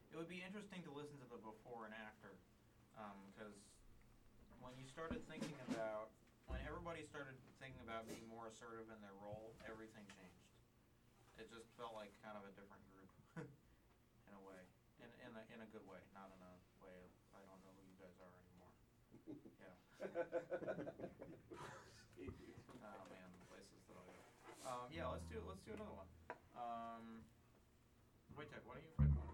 it would be interesting to listen to the before and after, because when you started thinking about, when everybody started thinking about being more assertive in their role, everything changed. It just felt like kind of a different group, in a way, in a good way, not in a way of I don't know who you guys are anymore. Yeah. Oh man, the places that I'll go. Yeah, let's do another one. Wait, Tech, why don't you pick one?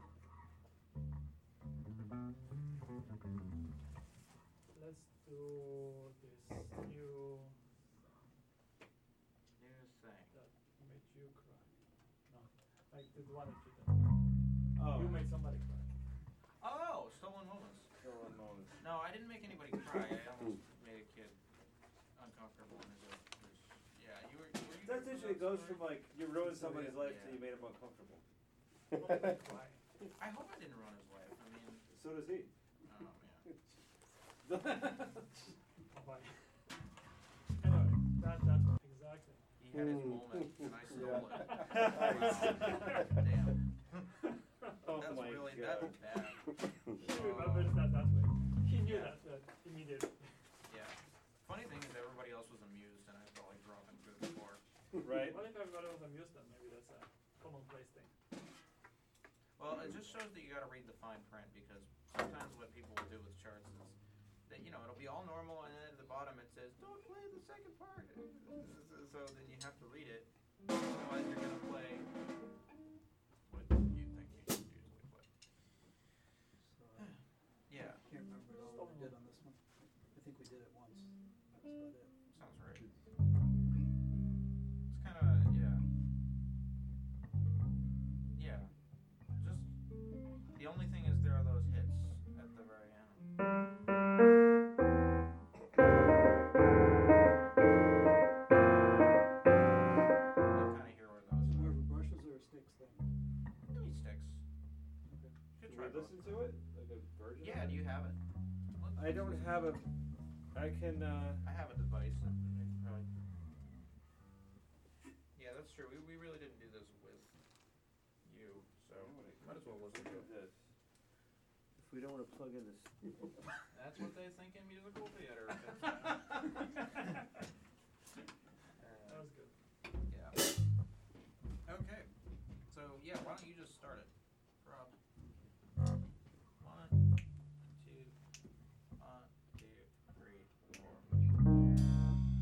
Let's do this new Thing. that made you cry. No, like the one that you did. Oh. You made somebody cry. Oh, stolen moments. Stolen moments. No, I didn't make anybody cry. I almost made a kid uncomfortable in his yeah, you were you That's usually goes from like you ruined So, somebody's yeah. life Yeah. till you made him uncomfortable. Cry. I hope I didn't ruin his life. I mean, So does he. oh man. Bye. Anyway, that's exactly. He had his moment and I stole Yeah. it. Wow. Damn. Oh That's my really God. that's bad. He remembers that way. He knew Yeah. that immediately. Yeah. Funny thing is everybody else was amused and I felt like dropping through the floor. Right. What if everybody was amused then? Maybe that's a commonplace thing. Well, it just shows that you gotta read the fine print because sometimes what people will do with charts is that, you know, it'll be all normal and then at the bottom it says, don't play the second part. So then you have to read it. Otherwise you're gonna play what you think you should usually play. So Yeah, I can't remember all what we did on this one. I think we did it once. That was about it. sounds right. It's kinda, yeah. Yeah. Just, the only thing is there are those hits at the very end. You kinda hear where those More are. of a brushes or a sticks thing? Maybe sticks. Okay. Good Should try we both. listen to it? Like a version? Yeah, of do it? you have it? I don't have a. I can. I have a device that I can probably. Yeah, that's true. We really didn't do this with you, so might as well listen to it. This. If we don't want to plug in this. That's what they think in musical theater. That was good. Yeah. Okay. So yeah, why don't you just start it, Rob? 1, 2, 1, 2, 3, 4.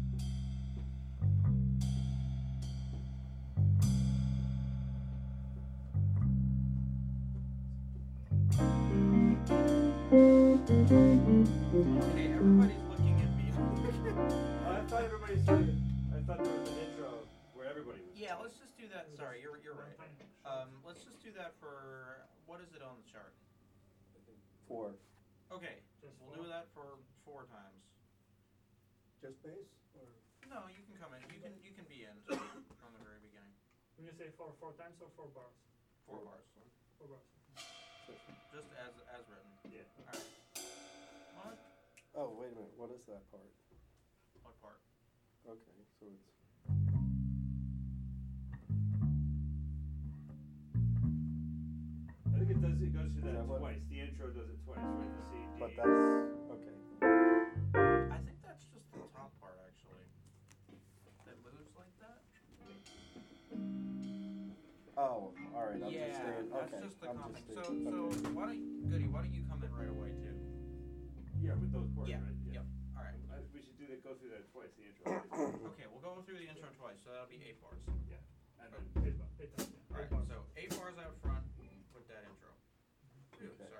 Okay, everybody's looking at me. I thought everybody said it. I thought there was an intro where everybody was. Yeah, let's just do that. Sorry, you're right. Let's just do that for what is it on the chart? 4. Okay, Just we'll four? do that for 4 times. Just bass or? No, you can come in. You can be in from the very beginning. When you say four times or 4 bars? 4 bars, 4 bars. just as written. Yeah. All right. What? Oh, wait a minute, what is that part? What part? Okay, so it's. I think it does. It goes through Is that that what- twice. The intro does it twice, right? The C, D. But that's, okay. I think that's just the top part, actually. That moves like that. Oh, all right, I'm just Yeah, staying, that's okay. just the I'm comping. just So staying, okay. why don't you come in right away too? Yeah, with those chords, Yeah. right? Yep. All right. We should do that. Go through that twice. The intro. Okay, we'll go through the intro twice, so that'll be 8 bars. Yeah. And then 8 bars. 8 times, yeah. All 8 right, bars. so 8 bars out front with that intro. Dude, Okay.